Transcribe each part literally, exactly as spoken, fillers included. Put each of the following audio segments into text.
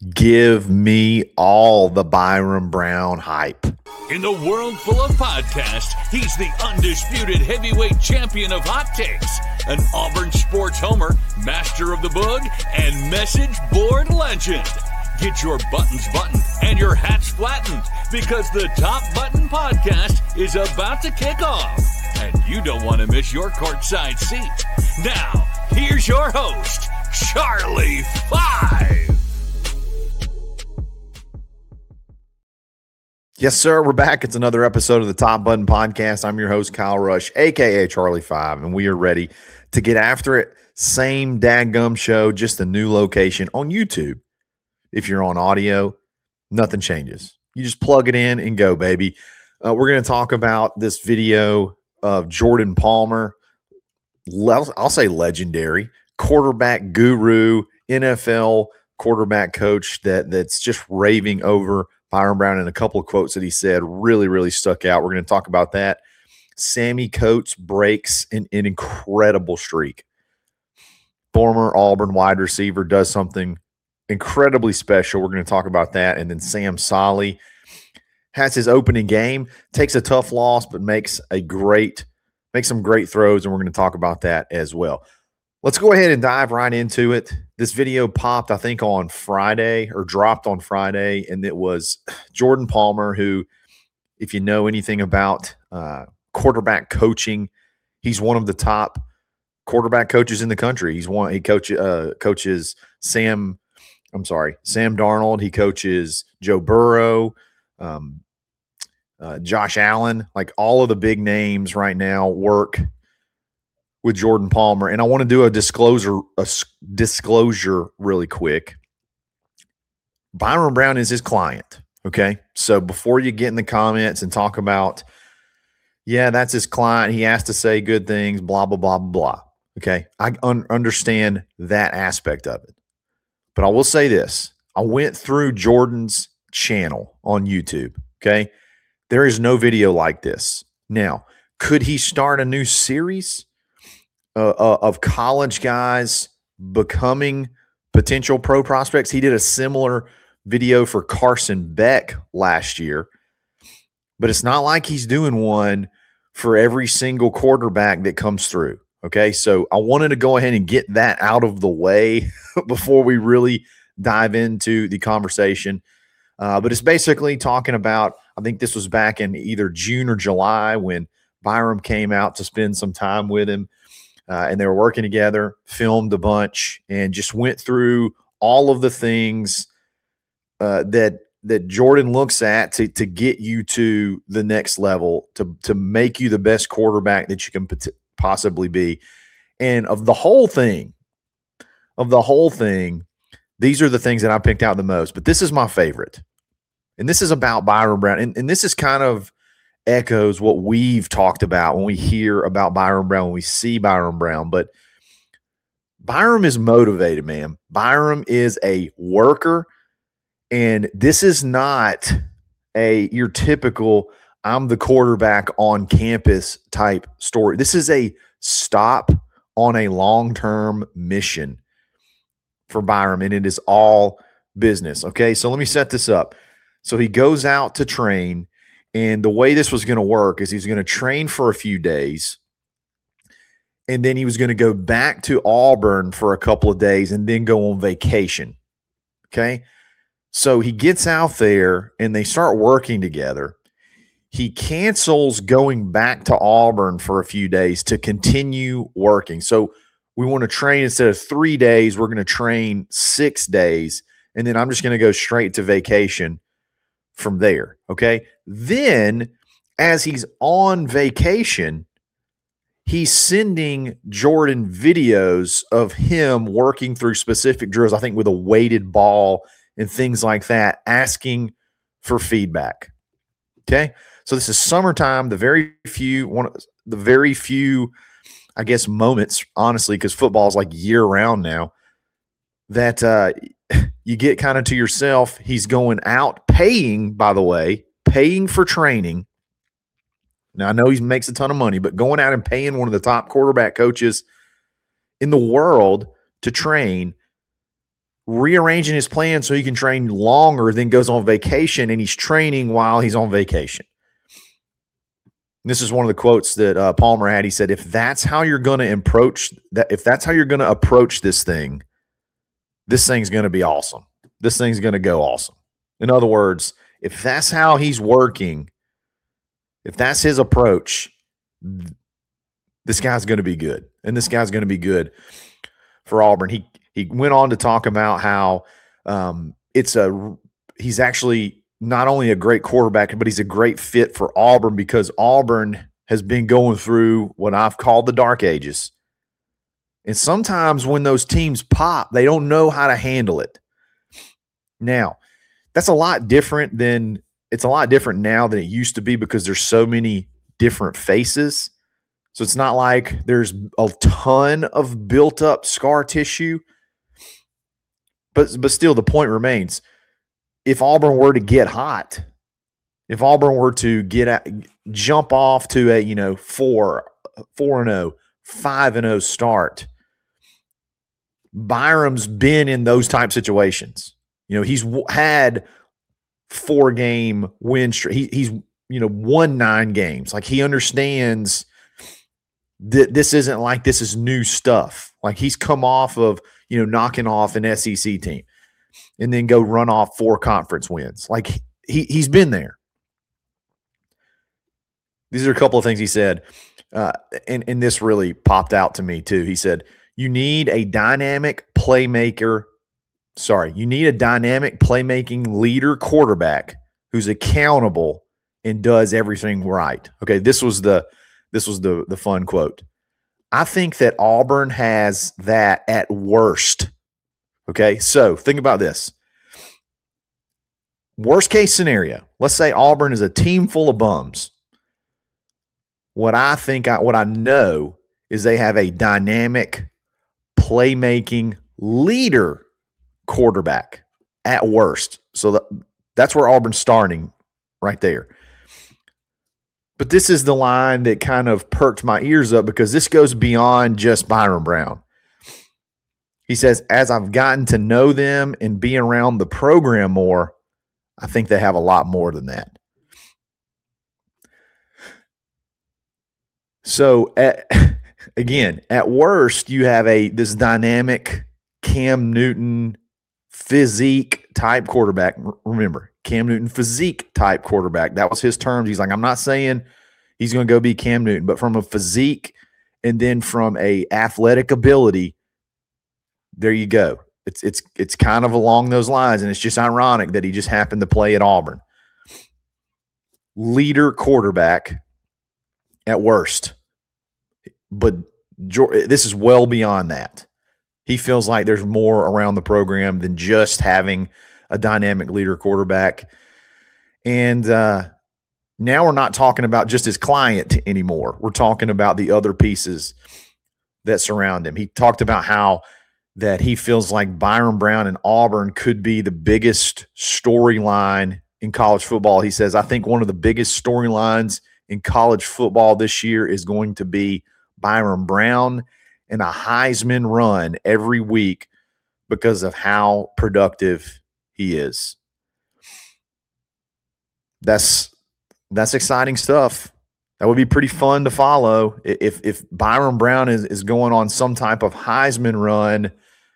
Give me all the Byrum Brown hype. In the world full of podcasts, he's the undisputed heavyweight champion of hot takes, an Auburn sports homer, master of the boog, and message board legend. Get your buttons buttoned and your hats flattened because the Top Button Podcast is about to kick off, and you don't want to miss your courtside seat. Now, here's your host, Charlie Five. Yes, sir. We're back. It's another episode of the Top Button Podcast. I'm your host, Kyle Rush, a k a. Charlie Five, and we are ready to get after it. Same dadgum show, just a new location on YouTube. If you're on audio, nothing changes. You just plug it in and go, baby. Uh, we're going to talk about this video of Jordan Palmer, le- I'll say legendary, quarterback guru, N F L quarterback coach that that's just raving over Byrum Brown, and a couple of quotes that he said really, really stuck out. We're going to talk about that. Sammy Coates breaks an, an incredible streak. Former Auburn wide receiver does something incredibly special. We're going to talk about that. And then Sam Solly has his opening game, takes a tough loss, but makes a great, makes some great throws, and we're going to talk about that as well. Let's go ahead and dive right into it. This video popped, I think, on Friday or dropped on Friday, and it was Jordan Palmer, who, if you know anything about uh, quarterback coaching, he's one of the top quarterback coaches in the country. He's one. He coach, uh, coaches Sam. I'm sorry, Sam Darnold. He coaches Joe Burrow, um, uh, Josh Allen. Like all of the big names right now work with Jordan Palmer. And I want to do a disclosure, a disclosure really quick. Byrum Brown is his client. Okay. So before you get in the comments and talk about, yeah, that's his client, he has to say good things, blah, blah, blah, blah. Okay. I un- understand that aspect of it. But I will say this. I went through Jordan's channel on YouTube. Okay. There is no video like this. Now, could he start a new series Uh, uh, of college guys becoming potential pro prospects? He did a similar video for Carson Beck last year, but it's not like he's doing one for every single quarterback that comes through. Okay, so I wanted to go ahead and get that out of the way before we really dive into the conversation. Uh, but it's basically talking about, I think this was back in either June or July when Byrum came out to spend some time with him. Uh, and they were working together, filmed a bunch, and just went through all of the things uh, that that Jordan looks at to to get you to the next level, to to make you the best quarterback that you can pot- possibly be. And of the whole thing, of the whole thing, these are the things that I picked out the most. But this is my favorite, and this is about Byrum Brown, and, and this is kind of echoes what we've talked about when we hear about Byrum Brown, when we see Byrum Brown. But Byrum is motivated, man. Byrum is a worker, and this is not a your typical I'm the quarterback on campus type story. This is a stop on a long-term mission for Byrum, and it is all business. Okay, so let me set this up. So he goes out to train. And the way this was going to work is he's going to train for a few days, and then he was going to go back to Auburn for a couple of days and then go on vacation. Okay? So he gets out there, and they start working together. He cancels going back to Auburn for a few days to continue working. So we want to train instead of three days, we're going to train six days, and then I'm just going to go straight to vacation from there. Okay. Then as he's on vacation, he's sending Jordan videos of him working through specific drills, I think with a weighted ball and things like that, asking for feedback. Okay. So this is summertime, the very few, one of the very few, I guess, moments, honestly, because football is like year round now, that uh, you get kind of to yourself. He's going out paying, by the way, paying for training. Now, I know he makes a ton of money, but going out and paying one of the top quarterback coaches in the world to train rearranging his plan so he can train longer, then goes on vacation, and he's training while he's on vacation. This is one of the quotes that uh, Palmer had. He said, if that's how you're going to approach that, if that's how you're going to approach this thing, this thing's going to be awesome. This thing's going to go awesome. In other words, if that's how he's working, if that's his approach, this guy's going to be good. And this guy's going to be good for Auburn. He he went on to talk about how um, it's a he's actually not only a great quarterback, but he's a great fit for Auburn because Auburn has been going through what I've called the dark ages. And sometimes when those teams pop, they don't know how to handle it. Now, that's a lot different than it's a lot different now than it used to be because there's so many different faces. So it's not like there's a ton of built up scar tissue. But but still the point remains. If Auburn were to get hot, if Auburn were to get at, jump off to a, you know, four, four and oh, five and oh start, Byram's been in those type situations. You know, he's w- had four game win streak. He, he's, you know, won nine games. Like he understands that this isn't like this is new stuff. Like he's come off of, you know, knocking off an S E C team and then go run off four conference wins. Like he, he's been there. These are a couple of things he said. Uh, and, and this really popped out to me too. He said, you need a dynamic playmaker. Sorry, you need a dynamic playmaking leader quarterback who's accountable and does everything right. Okay, this was the this was the the fun quote. I think that Auburn has that at worst. Okay, so think about this. Worst case scenario, let's say Auburn is a team full of bums. What I think, I, what I know is they have a dynamic playmaking leader quarterback at worst. So that, that's where Auburn's starting right there. But this is the line that kind of perked my ears up because this goes beyond just Byrum Brown. He says, as I've gotten to know them and be around the program more, I think they have a lot more than that. So, at, again, at worst, you have a this dynamic Cam Newton physique type quarterback. Remember, Cam Newton physique type quarterback. That was his terms. He's like, I'm not saying he's going to go be Cam Newton, but from a physique and then from a athletic ability, there you go. It's it's it's kind of along those lines, and it's just ironic that he just happened to play at Auburn. Leader quarterback at worst. But this is well beyond that. He feels like there's more around the program than just having a dynamic leader quarterback. And uh, now we're not talking about just his client anymore. We're talking about the other pieces that surround him. He talked about how that he feels like Byrum Brown and Auburn could be the biggest storyline in college football. He says, I think one of the biggest storylines in college football this year is going to be Byrum Brown and a Heisman run every week because of how productive he is. That's that's exciting stuff. That would be pretty fun to follow. If if Byrum Brown is, is going on some type of Heisman run,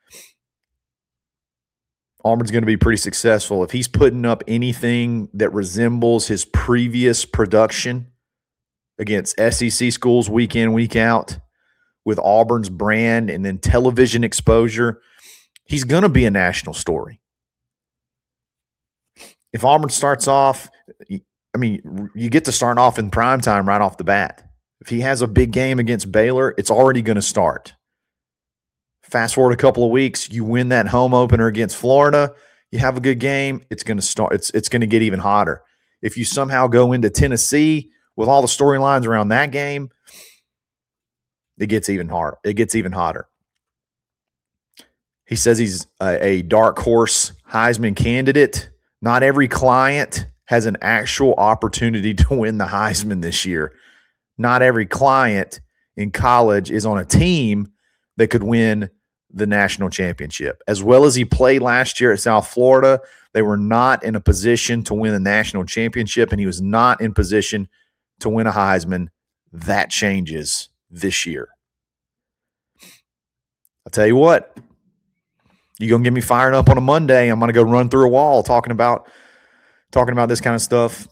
Auburn's going to be pretty successful. If he's putting up anything that resembles his previous production against S E C schools week in, week out, with Auburn's brand and then television exposure, he's going to be a national story. If Auburn starts off, I mean, you get to start off in primetime right off the bat. If he has a big game against Baylor, it's already going to start. Fast forward a couple of weeks, you win that home opener against Florida, you have a good game, it's going to start. It's it's going to get even hotter. If you somehow go into Tennessee with all the storylines around that game, it gets even harder. It gets even hotter. He says he's a, a dark horse Heisman candidate. Not every client has an actual opportunity to win the Heisman this year. Not every client in college is on a team that could win the national championship. As well as he played last year at South Florida, they were not in a position to win a national championship, and he was not in position to win a Heisman. That changes this year. I'll tell you what, you're going to get me fired up on a Monday. I'm going to go run through a wall talking about talking about this kind of stuff.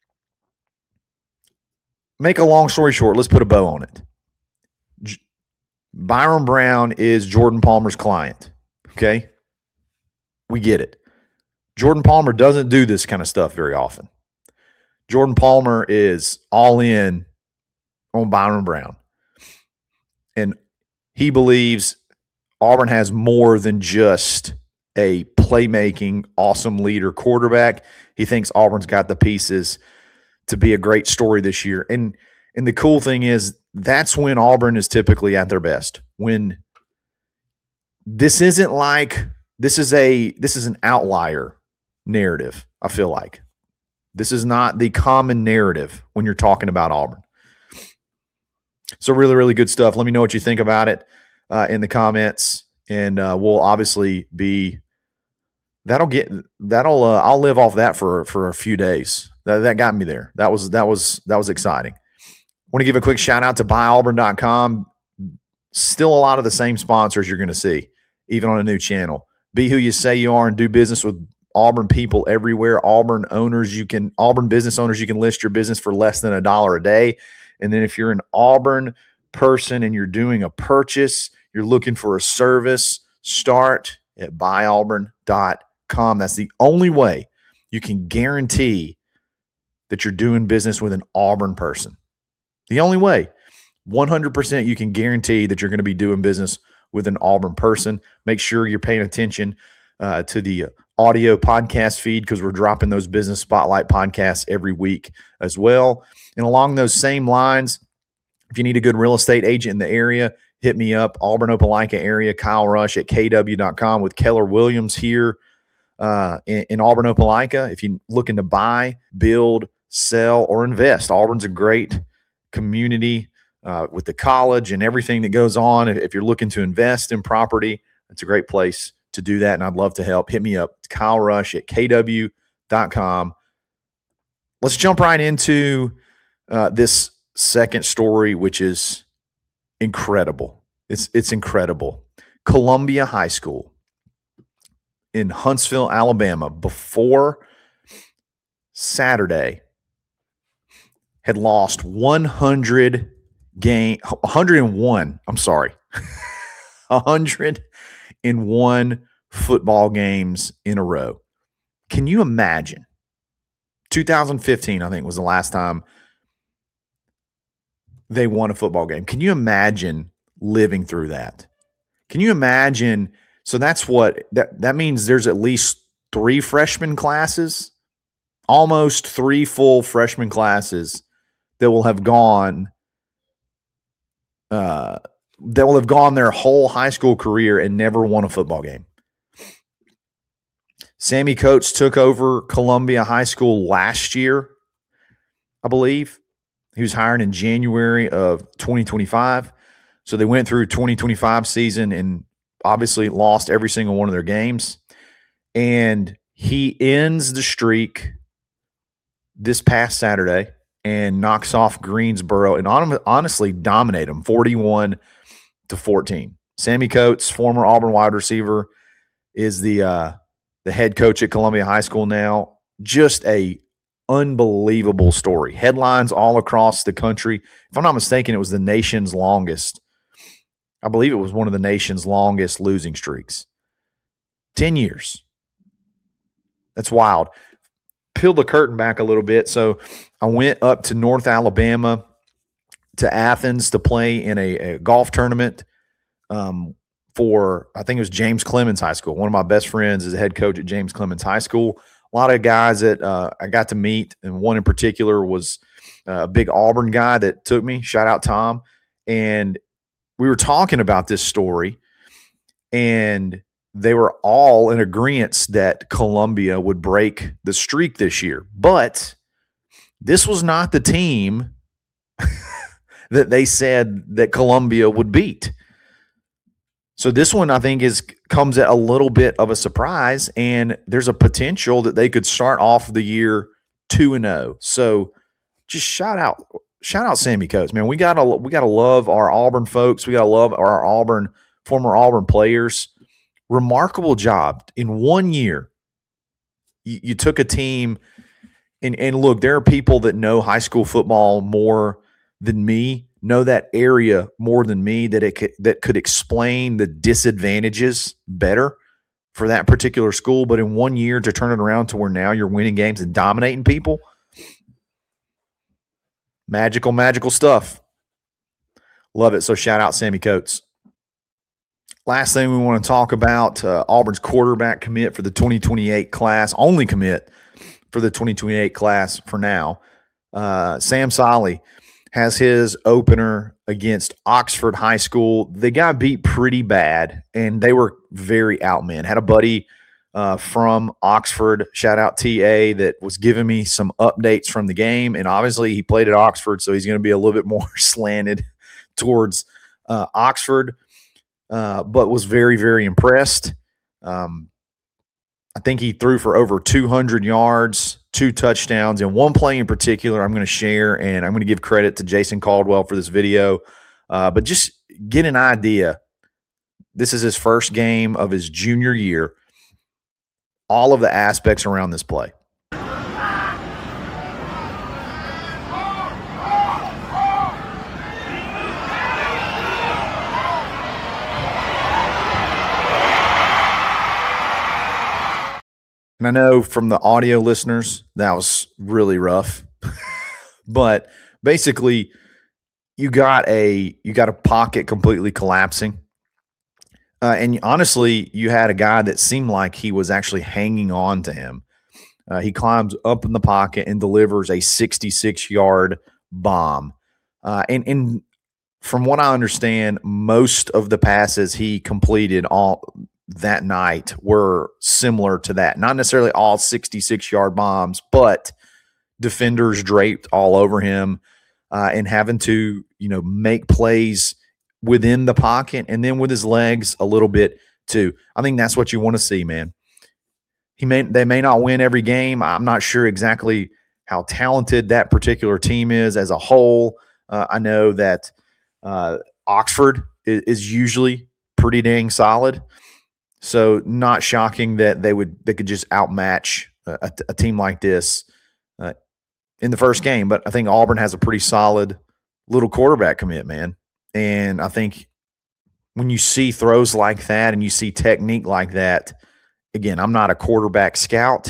Make a long story short, let's put a bow on it. J- Byron Brown is Jordan Palmer's client, okay? We get it. Jordan Palmer doesn't do this kind of stuff very often. Jordan Palmer is all in on Byron Brown. And he believes Auburn has more than just a playmaking, awesome leader quarterback. He thinks Auburn's got the pieces to be a great story this year. And and the cool thing is that's when Auburn is typically at their best. When this isn't like this is a this is an outlier narrative, I feel like. This is not the common narrative when you're talking about Auburn. So really, really good stuff. Let me know what you think about it uh, in the comments, and uh, we'll obviously be that'll get that'll uh, I'll live off that for for a few days. That that got me there. That was that was that was exciting. I want to give a quick shout out to buy auburn dot com. Still a lot of the same sponsors you're going to see, even on a new channel. Be who you say you are and do business with Auburn people everywhere. Auburn owners, you can Auburn business owners, you can list your business for less than a dollar a day. And then if you're an Auburn person and you're doing a purchase, you're looking for a service, start at buy auburn dot com. That's the only way you can guarantee that you're doing business with an Auburn person. The only way. one hundred percent you can guarantee that you're going to be doing business with an Auburn person. Make sure you're paying attention uh, to the audio podcast feed because we're dropping those Business Spotlight podcasts every week as well. And along those same lines, if you need a good real estate agent in the area, hit me up, Auburn Opelika area, Kyle Rush at K W dot com with Keller Williams here uh, in, in Auburn Opelika. If you're looking to buy, build, sell, or invest, Auburn's a great community uh, with the college and everything that goes on. If, if you're looking to invest in property, it's a great place to do that, and I'd love to help. Hit me up, Kyle Rush at K W dot com. Let's jump right into uh, this second story, which is incredible. It's it's incredible. Columbia High School in Huntsville, Alabama, before Saturday, had lost one hundred game, one hundred one. I'm sorry, one hundred one football games in a row. Can you imagine? two thousand fifteen, I think, was the last time they won a football game. Can you imagine living through that? Can you imagine? So that's what that that means. There's at least three freshman classes, almost three full freshman classes that will have gone uh, that will have gone their whole high school career and never won a football game. Sammy Coates took over Columbia High School last year, I believe. He was hired in January of twenty twenty-five. So they went through twenty twenty-five season and obviously lost every single one of their games. And he ends the streak this past Saturday and knocks off Greensboro and honestly dominate them forty-one to fourteen. Sammy Coates, former Auburn wide receiver, is the uh, the head coach at Columbia High School now. Just a unbelievable story. Headlines all across the country. If I'm not mistaken, it was the nation's longest. I believe it was one of the nation's longest losing streaks. ten years. That's wild. Peel the curtain back a little bit. So I went up to North Alabama to Athens to play in a, a golf tournament um, for, I think it was James Clemens High School. One of my best friends is a head coach at James Clemens High School. A lot of guys that uh, I got to meet, and one in particular was uh, a big Auburn guy that took me. Shout out Tom. And we were talking about this story, and they were all in agreement that Columbia would break the streak this year. But this was not the team that they said that Columbia would beat. So this one, I think, is comes at a little bit of a surprise, and there's a potential that they could start off the year two and oh. So just shout out, shout out Sammy Coates, man. We gotta we gotta love our Auburn folks. We gotta love our Auburn former Auburn players. Remarkable job in one year. You, you took a team, and and look, there are people that know high school football more than me. Know that area more than me, that it could, that could explain the disadvantages better for that particular school. But in one year to turn it around to where now you're winning games and dominating people, magical, magical stuff. Love it. So shout out Sammy Coates. Last thing we want to talk about, uh, Auburn's quarterback commit for the twenty twenty-eight class, only commit for the twenty twenty-eight class for now. Uh, Sam Solly has his opener against Oxford High School. They got beat pretty bad, and they were very outmen. Had a buddy uh, from Oxford, shout out T A, that was giving me some updates from the game, and obviously he played at Oxford, so he's going to be a little bit more slanted towards uh, Oxford, uh, but was very, very impressed. Um, I think he threw for over two hundred yards, two touchdowns, and one play in particular I'm going to share, and I'm going to give credit to Jason Caldwell for this video. Uh, but just get an idea. This is his first game of his junior year. All of the aspects around this play. And I know from the audio listeners, that was really rough. But basically, you got a you got a pocket completely collapsing. Uh, and honestly, you had a guy that seemed like he was actually hanging on to him. Uh, he climbs up in the pocket and delivers a sixty-six-yard bomb. Uh, and, and from what I understand, most of the passes he completed all that night were similar to that. Not necessarily all sixty-six-yard bombs, but defenders draped all over him uh, and having to, you know, make plays within the pocket and then with his legs a little bit too. I think that's what you want to see, man. He may they may not win every game. I'm not sure exactly how talented that particular team is as a whole. Uh, I know that uh, Oxford is, is usually pretty dang solid. So not shocking that they would they could just outmatch a, a team like this uh, in the first game. But I think Auburn has a pretty solid little quarterback commit, man. And I think when you see throws like that and you see technique like that, again, I'm not a quarterback scout,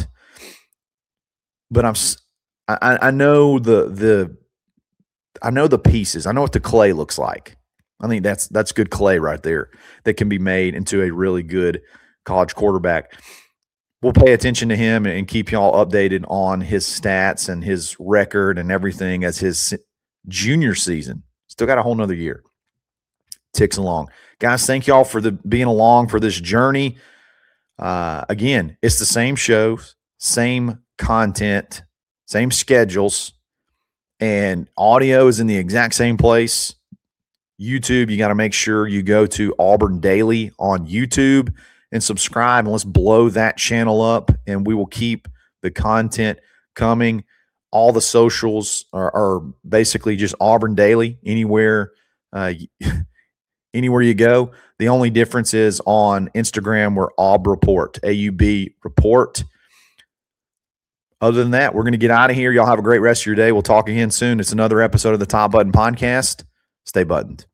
but I'm I, I know the the I know the pieces. I know what the clay looks like. I think that's that's good clay right there that can be made into a really good college quarterback. We'll pay attention to him and keep y'all updated on his stats and his record and everything as his junior season. Still got a whole nother year. Ticks along. Guys, thank y'all for the being along for this journey. Uh, again, it's the same shows, same content, same schedules, and audio is in the exact same place. YouTube, you got to make sure you go to Auburn Daily on YouTube and subscribe, and let's blow that channel up, and we will keep the content coming. All the socials are, are basically just Auburn Daily anywhere, uh, anywhere you go. The only difference is on Instagram, we're Aub Report, A U B Report. Other than that, we're going to get out of here. Y'all have a great rest of your day. We'll talk again soon. It's another episode of the Top Button Podcast. Stay buttoned.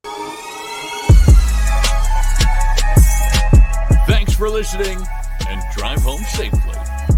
Thanks for listening, and drive home safely.